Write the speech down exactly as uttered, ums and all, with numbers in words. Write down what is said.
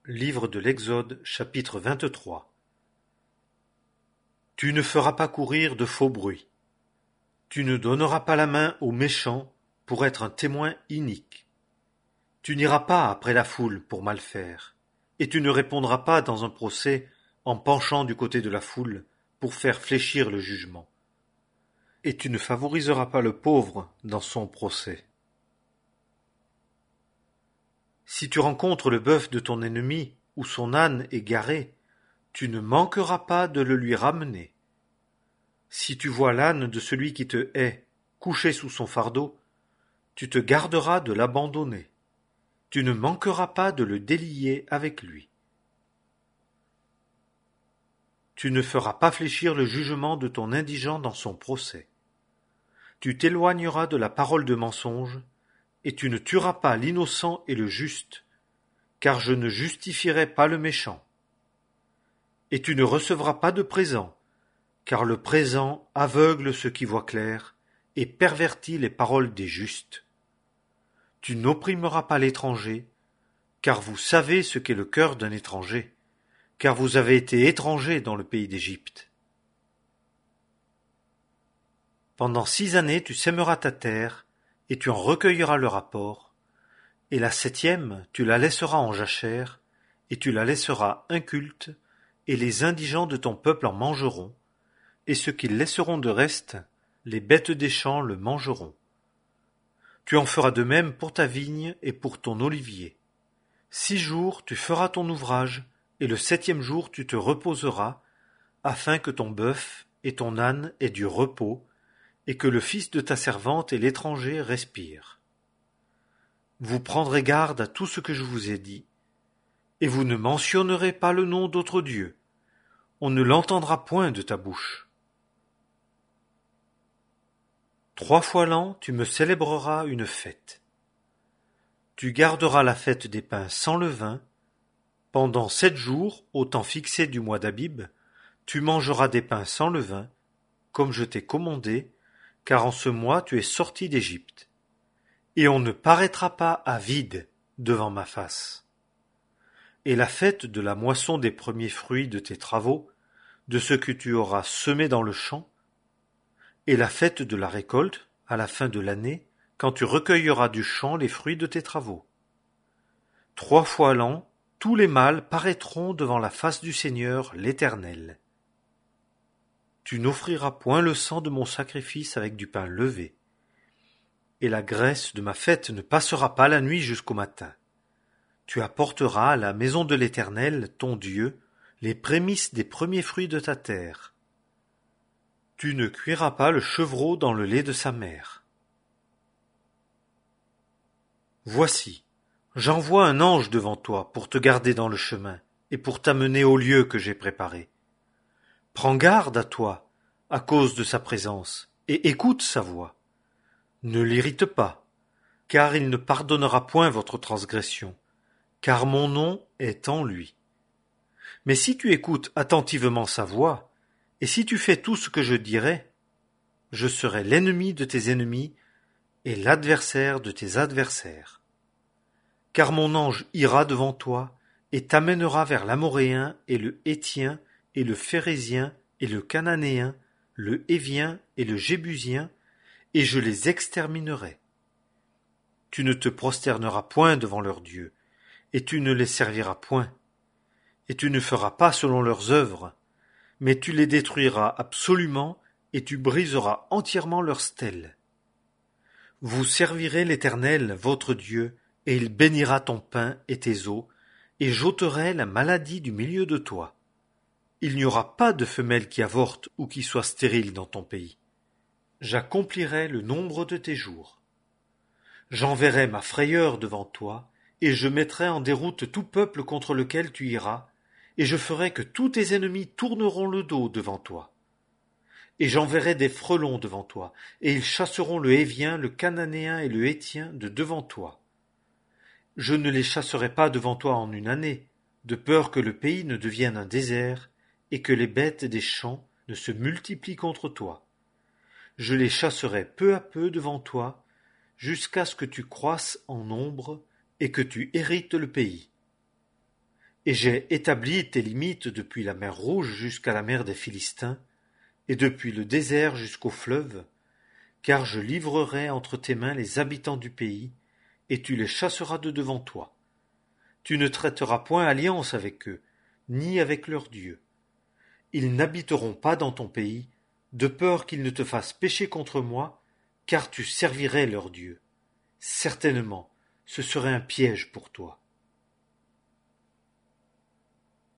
Livre de l'Exode, chapitre vingt-trois. Tu ne feras pas courir de faux bruits. Tu ne donneras pas la main aux méchants pour être un témoin inique. Tu n'iras pas après la foule pour mal faire, et tu ne répondras pas dans un procès en penchant du côté de la foule pour faire fléchir le jugement. Et tu ne favoriseras pas le pauvre dans son procès. Si tu rencontres le bœuf de ton ennemi ou son âne égaré, tu ne manqueras pas de le lui ramener. Si tu vois l'âne de celui qui te hait couché sous son fardeau, tu te garderas de l'abandonner. Tu ne manqueras pas de le délier avec lui. Tu ne feras pas fléchir le jugement de ton indigent dans son procès. Tu t'éloigneras de la parole de mensonge, et tu ne tueras pas l'innocent et le juste, car je ne justifierai pas le méchant. Et tu ne recevras pas de présent, car le présent aveugle ceux qui voient clair et pervertit les paroles des justes. Tu n'opprimeras pas l'étranger, car vous savez ce qu'est le cœur d'un étranger, car vous avez été étrangers dans le pays d'Égypte. Pendant six années tu sèmeras ta terre, et tu en recueilleras le rapport, et la septième tu la laisseras en jachère, et tu la laisseras inculte, et les indigents de ton peuple en mangeront, et ce qu'ils laisseront de reste, les bêtes des champs le mangeront. Tu en feras de même pour ta vigne et pour ton olivier. Six jours tu feras ton ouvrage, et le septième jour tu te reposeras, afin que ton bœuf et ton âne aient du repos, et que le fils de ta servante et l'étranger respirent. Vous prendrez garde à tout ce que je vous ai dit, et vous ne mentionnerez pas le nom d'autre Dieu. On ne l'entendra point de ta bouche. Trois fois l'an, tu me célébreras une fête. Tu garderas la fête des pains sans levain. Pendant sept jours, au temps fixé du mois d'Abib, tu mangeras des pains sans levain, comme je t'ai commandé, car en ce mois tu es sorti d'Égypte. Et on ne paraîtra pas à vide devant ma face. Et la fête de la moisson des premiers fruits de tes travaux, de ce que tu auras semé dans le champ, et la fête de la récolte, à la fin de l'année, quand tu recueilleras du champ les fruits de tes travaux. Trois fois l'an, tous les mâles paraîtront devant la face du Seigneur l'Éternel. Tu n'offriras point le sang de mon sacrifice avec du pain levé, et la graisse de ma fête ne passera pas la nuit jusqu'au matin. Tu apporteras à la maison de l'Éternel, ton Dieu, les prémices des premiers fruits de ta terre. Tu ne cuiras pas le chevreau dans le lait de sa mère. Voici, j'envoie un ange devant toi pour te garder dans le chemin et pour t'amener au lieu que j'ai préparé. Prends garde à toi, à cause de sa présence, et écoute sa voix. Ne l'irrite pas, car il ne pardonnera point votre transgression, car mon nom est en lui. Mais si tu écoutes attentivement sa voix, et si tu fais tout ce que je dirai, je serai l'ennemi de tes ennemis et l'adversaire de tes adversaires. Car mon ange ira devant toi et t'amènera vers l'Amoréen et le Héthien et le Phérézien et le Cananéen, le Hévien et le Jébusien, et je les exterminerai. Tu ne te prosterneras point devant leurs dieux, et tu ne les serviras point, et tu ne feras pas selon leurs œuvres, mais tu les détruiras absolument, et tu briseras entièrement leurs stèles. Vous servirez l'Éternel, votre Dieu, et il bénira ton pain et tes eaux, et j'ôterai la maladie du milieu de toi. Il n'y aura pas de femelle qui avorte ou qui soit stérile dans ton pays. J'accomplirai le nombre de tes jours. J'enverrai ma frayeur devant toi, et je mettrai en déroute tout peuple contre lequel tu iras, et je ferai que tous tes ennemis tourneront le dos devant toi. Et j'enverrai des frelons devant toi, et ils chasseront le Hévien, le Cananéen et le Héthien de devant toi. Je ne les chasserai pas devant toi en une année, de peur que le pays ne devienne un désert, et que les bêtes des champs ne se multiplient contre toi. Je les chasserai peu à peu devant toi, jusqu'à ce que tu croisses en nombre, et que tu hérites le pays. Et j'ai établi tes limites depuis la mer Rouge jusqu'à la mer des Philistins, et depuis le désert jusqu'au fleuve, car je livrerai entre tes mains les habitants du pays, et tu les chasseras de devant toi. Tu ne traiteras point alliance avec eux, ni avec leurs dieux. Ils n'habiteront pas dans ton pays, de peur qu'ils ne te fassent pécher contre moi, car tu servirais leurs dieux. Certainement, ce serait un piège pour toi.